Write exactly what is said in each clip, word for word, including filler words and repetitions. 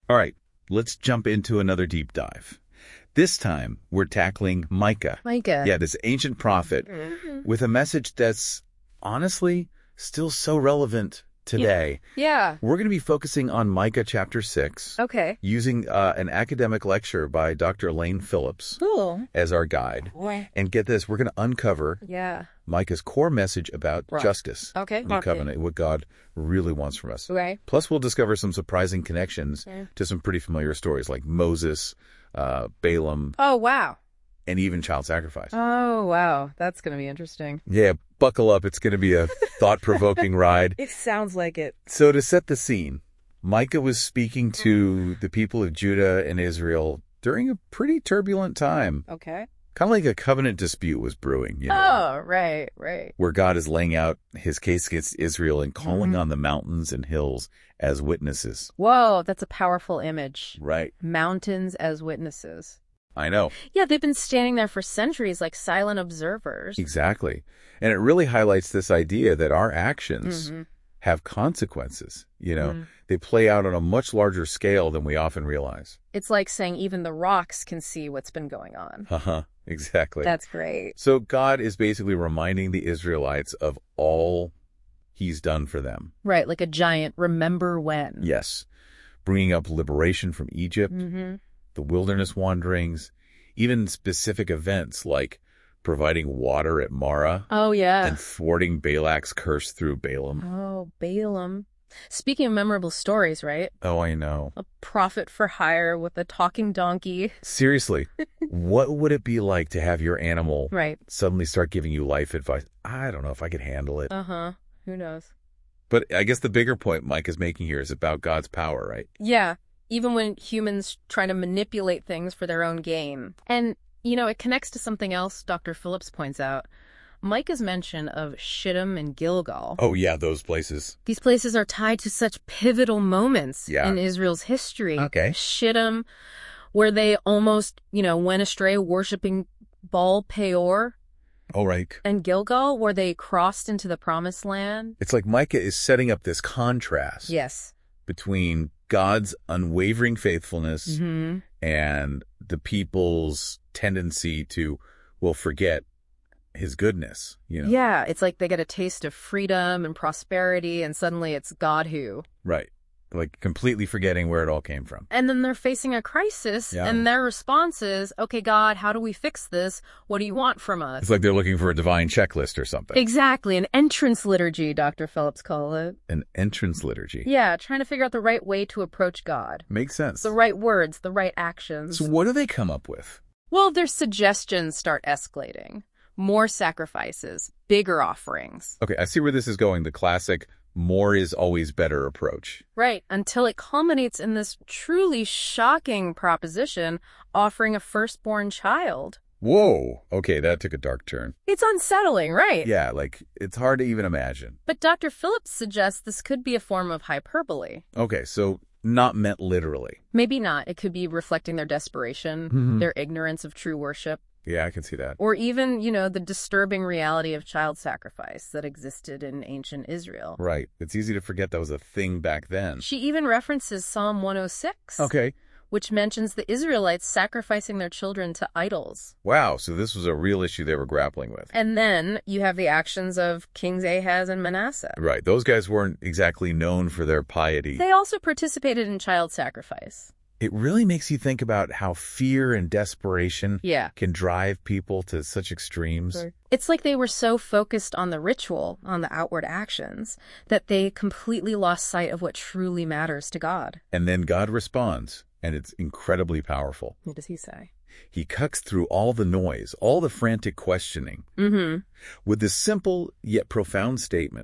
All right, let's jump into another deep dive. This time, we're tackling Micah. Micah. Yeah, this ancient prophet Mm-hmm. with a message that's honestly still so relevant today. Yeah. We're going to be focusing on Micah chapter six. Okay. Using uh, an academic lecture by Doctor Elaine Phillips Cool. as our guide. And get this, we're going to uncover Yeah. Micah's core message about Right. justice, Okay. the Okay. covenant, what God really wants from us. Right. Plus, we'll discover some surprising connections Yeah. to some pretty familiar stories like Moses, uh, Balaam, Oh, wow. and even child sacrifice. Oh, wow. That's going to be interesting. Yeah, buckle up. It's going to be a thought-provoking ride. It sounds like it. So to set the scene, Micah was speaking to the people of Judah and Israel during a pretty turbulent time. Okay. Kind of like a covenant dispute was brewing, you know, Oh, right, right. where God is laying out his case against Israel and calling Mhm. on the mountains and hills as witnesses. Whoa, that's a powerful image. Right. Mountains as witnesses. I know. Yeah, they've been standing there for centuries like silent observers. Exactly. And it really highlights this idea that our actions Mhm. have consequences. You know, Mhm. they play out on a much larger scale than we often realize. It's like saying even the rocks can see what's been going on. Uh-huh. Exactly. That's great. So God is basically reminding the Israelites of all he's done for them. Right, like a giant remember when. Yes. Bringing up liberation from Egypt, Mm-hmm. the wilderness wanderings, even specific events like providing water at Marah Oh, yeah. and thwarting Balak's curse through Balaam. Oh, Balaam. Speaking of memorable stories, right? Oh, I know. A prophet for hire with a talking donkey. Seriously, what would it be like to have your animal Right. suddenly start giving you life advice? I don't know if I could handle it. Uh-huh. Who knows? But I guess the bigger point Mike is making here is about God's power, right? Yeah. Even when humans try to manipulate things for their own gain. And, you know, it connects to something else Doctor Phillips points out. Micah's mention of Shittim and Gilgal. Oh, yeah, those places. These places are tied to such pivotal moments Yeah. in Israel's history. Okay. Shittim, where they almost, you know, went astray worshiping Baal Peor. Oh, right. And Gilgal, where they crossed into the promised land. It's like Micah is setting up this contrast Yes. between God's unwavering faithfulness Mm-hmm. and the people's tendency to, well, forget his goodness, you know? Yeah, it's like they get a taste of freedom and prosperity, and suddenly it's God who. Right. Like completely forgetting where it all came from. And then they're facing a crisis, Yeah. and their response is, okay, God, how do we fix this? What do you want from us? It's like they're looking for a divine checklist or something. Exactly, an entrance liturgy, Doctor Phillips call it. An entrance liturgy. Yeah, trying to figure out the right way to approach God. Makes sense. The right words, the right actions. So what do they come up with? Well, their suggestions start escalating. More sacrifices, bigger offerings. Okay, I see where this is going. The classic more is always better approach. Right, until it culminates in this truly shocking proposition, offering a firstborn child. Whoa. Okay, that took a dark turn. It's unsettling, right? Yeah, like it's hard to even imagine. But Doctor Phillips suggests this could be a form of hyperbole. Okay, so not meant literally. Maybe not. It could be reflecting their desperation, Mhm. their ignorance of true worship, Yeah, I can see that. or even, you know, the disturbing reality of child sacrifice that existed in ancient Israel. Right. It's easy to forget that was a thing back then. She even references Psalm one oh six, Okay. which mentions the Israelites sacrificing their children to idols. Wow, so this was a real issue they were grappling with. And then you have the actions of Kings Ahaz and Manasseh. Right. Those guys weren't exactly known for their piety. They also participated in child sacrifice. It really makes you think about how fear and desperation Yeah. can drive people to such extremes. It's like they were so focused on the ritual, on the outward actions, that they completely lost sight of what truly matters to God. And then God responds, and it's incredibly powerful. What does he say? He cuts through all the noise, all the frantic questioning, Mm-hmm. with this simple yet profound statement.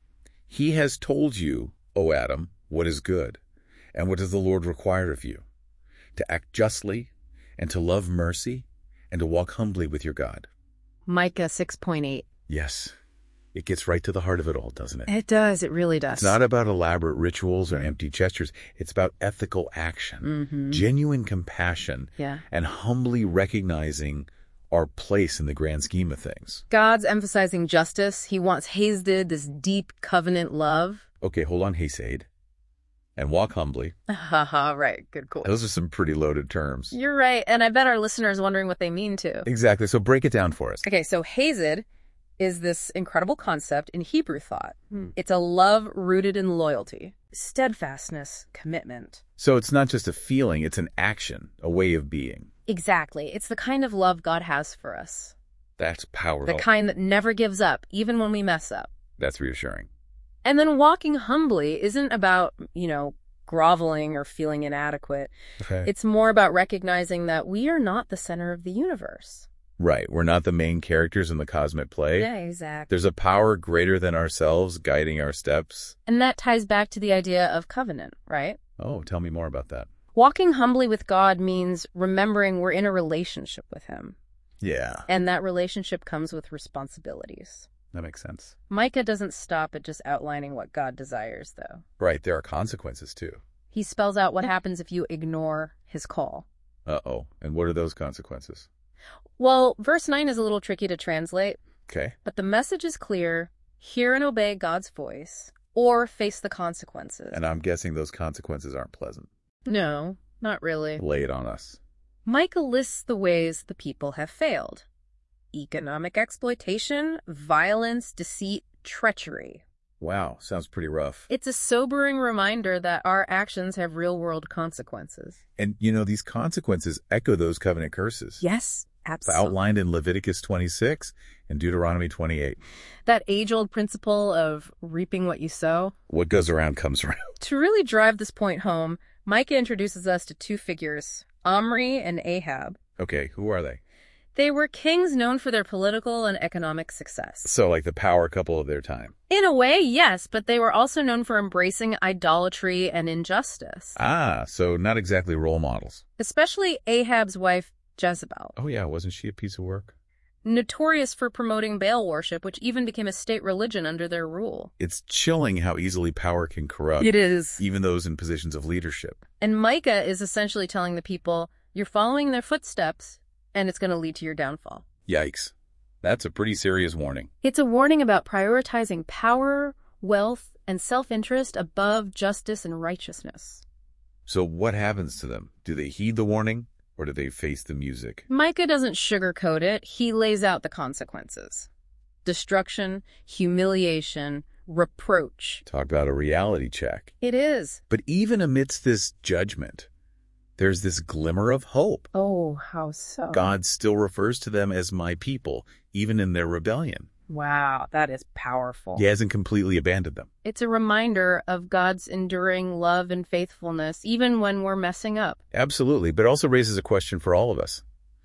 He has told you, O Adam, what is good, and what does the Lord require of you? To act justly, and to love mercy, and to walk humbly with your God. Micah six point eight. Yes, it gets right to the heart of it all, doesn't it? It does. It really does. It's not about elaborate rituals or empty gestures. It's about ethical action, Mm-hmm. genuine compassion, Yeah. and humbly recognizing our place in the grand scheme of things. God's emphasizing justice. He wants Hesed, this deep covenant love. Okay, hold on, Hesed. and walk humbly. Haha, right. Good quote. Those are some pretty loaded terms. You're right. And I bet our listeners are wondering what they mean too. Exactly. So break it down for us. Okay, so Hesed is this incredible concept in Hebrew thought. Hmm. It's a love rooted in loyalty, steadfastness, commitment. So it's not just a feeling, it's an action, a way of being. Exactly. It's the kind of love God has for us. That's powerful. The kind that never gives up, even when we mess up. That's reassuring. And then walking humbly isn't about, you know, groveling or feeling inadequate. Okay. It's more about recognizing that we are not the center of the universe. Right. We're not the main characters in the cosmic play. Yeah, exactly. There's a power greater than ourselves guiding our steps. And that ties back to the idea of covenant, right? Oh, tell me more about that. Walking humbly with God means remembering we're in a relationship with Him. Yeah. And that relationship comes with responsibilities. That makes sense. Micah doesn't stop at just outlining what God desires, though. Right. There are consequences, too. He spells out what happens if you ignore His call. Uh-oh. And what are those consequences? Well, verse nine is a little tricky to translate. Okay. But the message is clear. Hear and obey God's voice, or face the consequences. And I'm guessing those consequences aren't pleasant. No, not really. Lay it on us. Micah lists the ways the people have failed. Economic exploitation, violence, deceit, treachery. Wow, sounds pretty rough. It's a sobering reminder that our actions have real-world consequences. And, you know, these consequences echo those covenant curses. Yes, absolutely. Outlined in Leviticus twenty-six and Deuteronomy twenty-eight. That age-old principle of reaping what you sow. What goes around comes around. To really drive this point home, Micah introduces us to two figures, Omri and Ahab. Okay, who are they? They were kings known for their political and economic success. So like the power couple of their time. In a way, yes, but they were also known for embracing idolatry and injustice. Ah, so not exactly role models. Especially Ahab's wife, Jezebel. Oh yeah, wasn't she a piece of work? Notorious for promoting Baal worship, which even became a state religion under their rule. It's chilling how easily power can corrupt. It is. Even those in positions of leadership. And Micah is essentially telling the people, you're following their footsteps, and it's going to lead to your downfall. Yikes. That's a pretty serious warning. It's a warning about prioritizing power, wealth, and self-interest above justice and righteousness. So what happens to them? Do they heed the warning, or do they face the music? Micah doesn't sugarcoat it. He lays out the consequences. Destruction, humiliation, reproach. Talk about a reality check. It is. But even amidst this judgment, there's this glimmer of hope. Oh, how so? God still refers to them as my people, even in their rebellion. Wow, that is powerful. He hasn't completely abandoned them. It's a reminder of God's enduring love and faithfulness, even when we're messing up. Absolutely, but it also raises a question for all of us.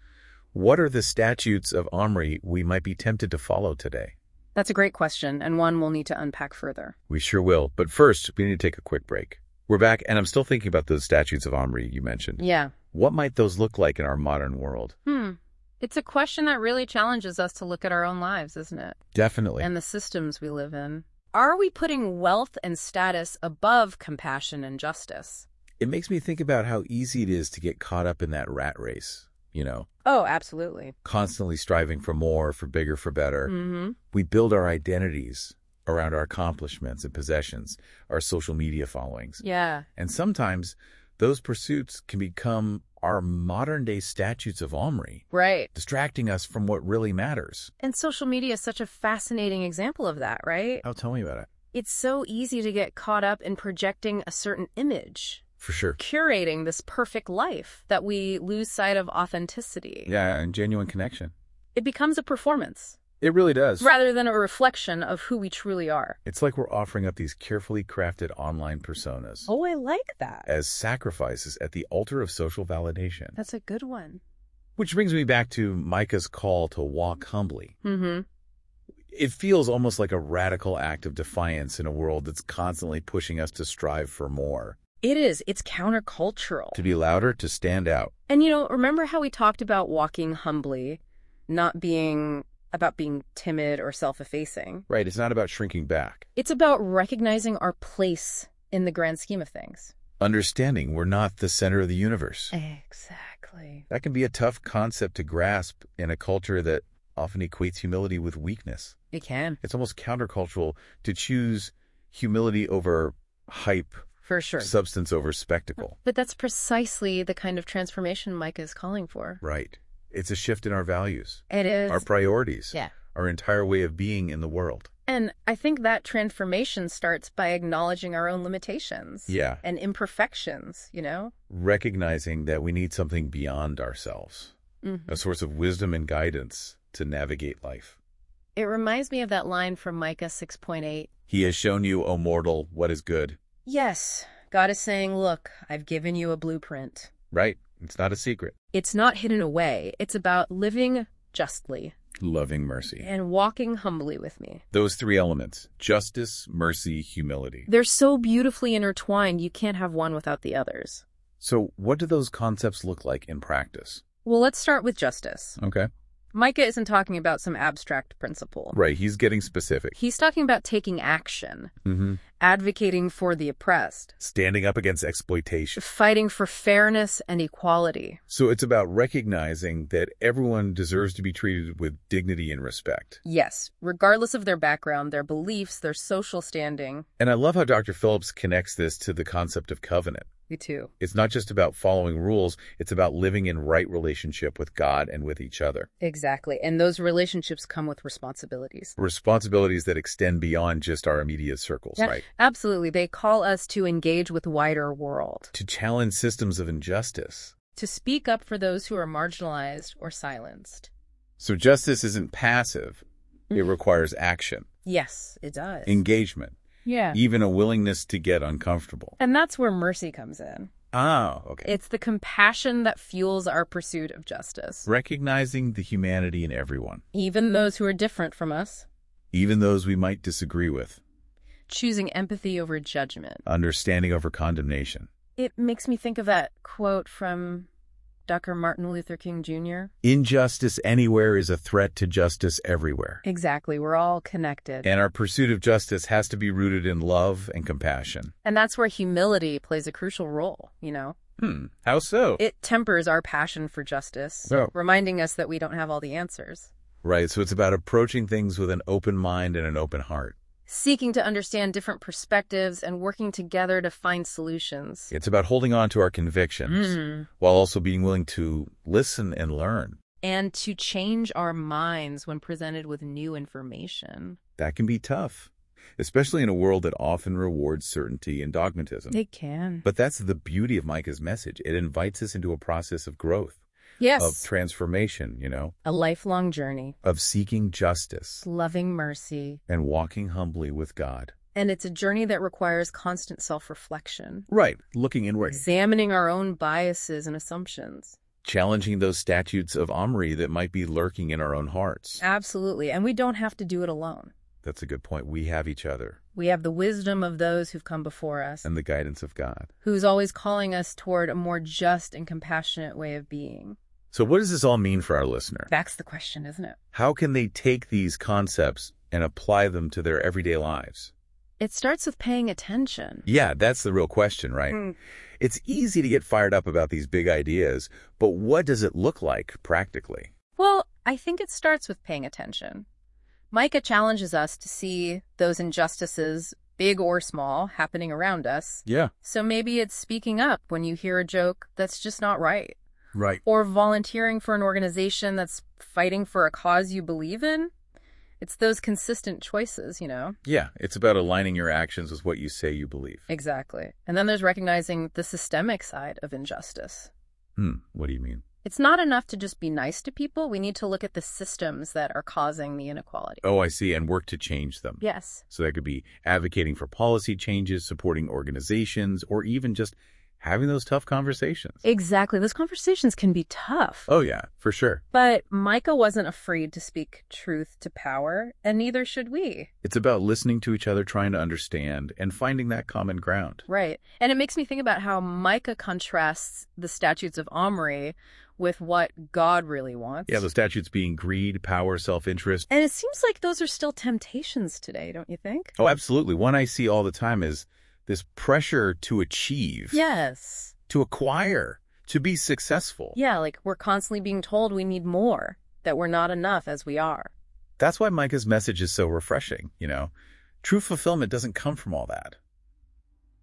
What are the statutes of Omri we might be tempted to follow today? That's a great question, and one we'll need to unpack further. We sure will, but first, we need to take a quick break. We're back, and I'm still thinking about those statutes of Omri you mentioned. Yeah. What might those look like in our modern world? Hmm. It's a question that really challenges us to look at our own lives, isn't it? Definitely. And the systems we live in. Are we putting wealth and status above compassion and justice? It makes me think about how easy it is to get caught up in that rat race, you know? Oh, absolutely. Constantly striving for more, for bigger, for better. Mm-hmm. We build our identities around our accomplishments and possessions, our social media followings. Yeah. And sometimes those pursuits can become our modern-day statutes of Omri. Right. Distracting us from what really matters. And social media is such a fascinating example of that, right? Oh, tell me about it. It's so easy to get caught up in projecting a certain image. For sure. Curating this perfect life that we lose sight of authenticity. Yeah, and genuine connection. It becomes a performance. It really does. Rather than a reflection of who we truly are. It's like we're offering up these carefully crafted online personas. Oh, I like that. As sacrifices at the altar of social validation. That's a good one. Which brings me back to Micah's call to walk humbly. Mm-hmm. It feels almost like a radical act of defiance in a world that's constantly pushing us to strive for more. It is. It's countercultural. To be louder, to stand out. And, you know, remember how we talked about walking humbly, not being about being timid or self-effacing? Right. It's not about shrinking back. It's about recognizing our place in the grand scheme of things. Understanding we're not the center of the universe. Exactly. That can be a tough concept to grasp in a culture that often equates humility with weakness. It can. It's almost countercultural to choose humility over hype, For sure. Substance over spectacle. But that's precisely the kind of transformation Micah is calling for. Right. It's a shift in our values. It is. Our priorities. Yeah. Our entire way of being in the world. And I think that transformation starts by acknowledging our own limitations. Yeah. And imperfections, you know? Recognizing that we need something beyond ourselves. Mm-hmm. A source of wisdom and guidance to navigate life. It reminds me of that line from Micah six point eight. He has shown you, O mortal, what is good. Yes, God is saying, look, I've given you a blueprint. Right. It's not a secret. It's not hidden away. It's about living justly. Loving mercy. And walking humbly with me. Those three elements, justice, mercy, humility. They're so beautifully intertwined, you can't have one without the others. So what do those concepts look like in practice? Well, let's start with justice. Okay. Micah isn't talking about some abstract principle. Right, he's getting specific. He's talking about taking action, Mm-hmm. advocating for the oppressed, Standing up against exploitation. fighting for fairness and equality. So it's about recognizing that everyone deserves to be treated with dignity and respect. Yes, regardless of their background, their beliefs, their social standing. And I love how Doctor Phillips connects this to the concept of covenant. Me too. It's not just about following rules, it's about living in right relationship with God and with each other. Exactly. And those relationships come with responsibilities. Responsibilities that extend beyond just our immediate circles, Yeah, right? absolutely. They call us to engage with wider world, To challenge systems of injustice. to speak up for those who are marginalized or silenced. So justice isn't passive. It requires action, Yes, it does. engagement, yeah. even a willingness to get uncomfortable. And that's where mercy comes in. Oh, okay. It's the compassion that fuels our pursuit of justice. Recognizing the humanity in everyone, Even those who are different from us. even those we might disagree with. Choosing empathy over judgment. Understanding over condemnation. It makes me think of that quote from Doctor Martin Luther King Junior Injustice anywhere is a threat to justice everywhere. Exactly. We're all connected. And our pursuit of justice has to be rooted in love and compassion. And that's where humility plays a crucial role, you know? Hmm. How so? It tempers our passion for justice, Oh. reminding us that we don't have all the answers. Right. So it's about approaching things with an open mind and an open heart. Seeking to understand different perspectives and working together to find solutions. It's about holding on to our convictions Mm. while also being willing to listen and learn. And to change our minds when presented with new information. That can be tough, especially in a world that often rewards certainty and dogmatism. It can. But that's the beauty of Micah's message. It invites us into a process of growth, Yes. of transformation, you know, A lifelong journey. of seeking justice Loving mercy. and walking humbly with God. And it's a journey that requires constant self-reflection. Right. Looking inward. Examining our own biases and assumptions. Challenging those statutes of Omri that might be lurking in our own hearts. Absolutely. And we don't have to do it alone. That's a good point. We have each other We have the wisdom of those who've come before us, and the guidance of God. who's always calling us toward a more just and compassionate way of being. So what does this all mean for our listener? That's the question, isn't it? How can they take these concepts and apply them to their everyday lives? It starts with paying attention. Yeah, that's the real question, right? Mm. It's easy to get fired up about these big ideas, but what does it look like practically? Well, I think it starts with paying attention. Micah challenges us to see those injustices, big or small, happening around us. Yeah. So maybe it's speaking up when you hear a joke that's just not right. Right. Or volunteering for an organization that's fighting for a cause you believe in. It's those consistent choices, you know? Yeah, it's about aligning your actions with what you say you believe. Exactly. And then there's recognizing the systemic side of injustice. Hmm, what do you mean? It's not enough to just be nice to people. We need to look at the systems that are causing the inequality. Oh, I see, and work to change them. Yes. So that could be advocating for policy changes, supporting organizations, or even just having those tough conversations. Exactly. Those conversations can be tough. Oh, yeah, for sure. But Micah wasn't afraid to speak truth to power, and neither should we. It's about listening to each other, trying to understand, and finding that common ground. Right. And it makes me think about how Micah contrasts the statutes of Omri with what God really wants. Yeah, the statutes being greed, power, self-interest. And it seems like those are still temptations today, don't you think? Oh, absolutely. One I see all the time is this pressure to achieve, Yes. to acquire, to be successful. Yeah, like we're constantly being told we need more, that we're not enough as we are. That's why Micah's message is so refreshing, you know. True fulfillment doesn't come from all that.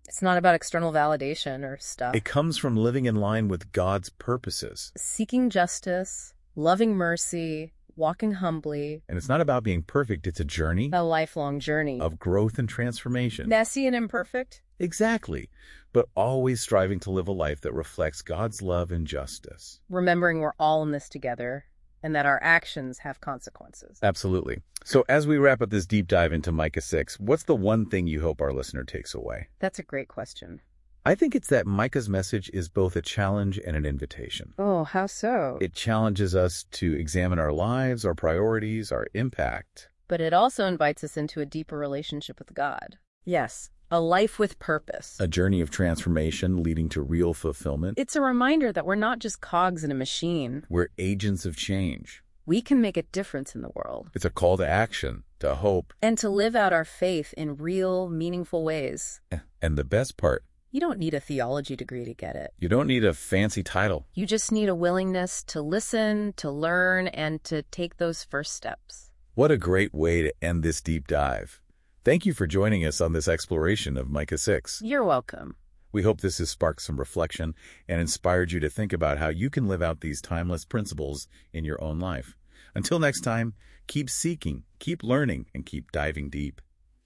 It's not about external validation or stuff. It comes from living in line with God's purposes. Seeking justice, loving mercy, walking humbly. And it's not about being perfect. It's a journey. A lifelong journey. Of growth and transformation. Messy and imperfect? Exactly. But always striving to live a life that reflects God's love and justice. Remembering we're all in this together and that our actions have consequences. Absolutely. So as we wrap up this deep dive into Micah six, what's the one thing you hope our listener takes away? That's a great question. I think it's that Micah's message is both a challenge and an invitation. Oh, how so? It challenges us to examine our lives, our priorities, our impact. But it also invites us into a deeper relationship with God. Yes, a life with purpose. A journey of transformation leading to real fulfillment. It's a reminder that we're not just cogs in a machine. We're agents of change. We can make a difference in the world. It's a call to action, to hope. And to live out our faith in real, meaningful ways. And the best part, you don't need a theology degree to get it. You don't need a fancy title. You just need a willingness to listen, to learn, and to take those first steps. What a great way to end this deep dive. Thank you for joining us on this exploration of Micah six. You're welcome. We hope this has sparked some reflection and inspired you to think about how you can live out these timeless principles in your own life. Until next time, keep seeking, keep learning, and keep diving deep.